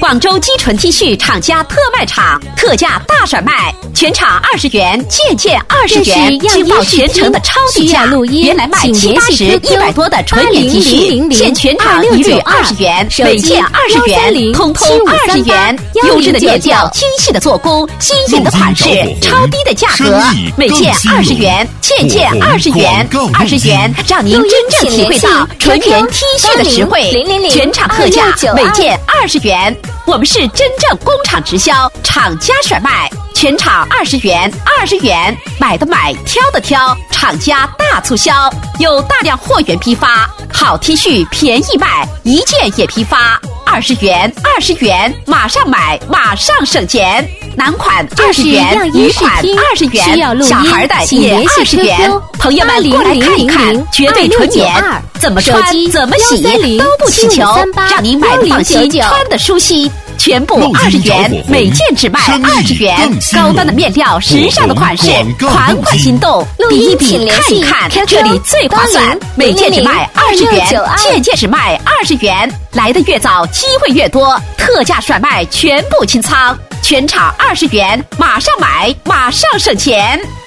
广州基纯 T 恤厂家特卖场，特价大甩卖，全场20元，件20元，惊爆全城的超低价。原来卖70、80、100多的纯棉 T 恤，现全场一律20元，每件20元，通通20元。优质的面料，精细的做工，新颖的款式，超低的价格，每件20元，件20元，20元让您真正体会到纯棉 T 恤的实惠。全场特价，每件20元。我们是真正工厂直销，厂家甩卖，全场20元，20元，买的买，挑的挑，厂家大促销，有大量货源批发，好 T 恤便宜卖，一件也批发，20元，20元，马上买，马上省钱。男款20元，女款20元，小孩的也20元。朋友们过来看一看，绝对纯棉，怎么穿怎么洗都不起球，让您买的放心，穿的舒心。全部20元，每件只卖20元，高端的面料，时尚的款式，款款心动。比一比，看一看，这里最划算，每件只卖20元，件只卖20元。来的越早，机会越多，特价甩卖，全部清仓，全场20元，马上买，马上省钱。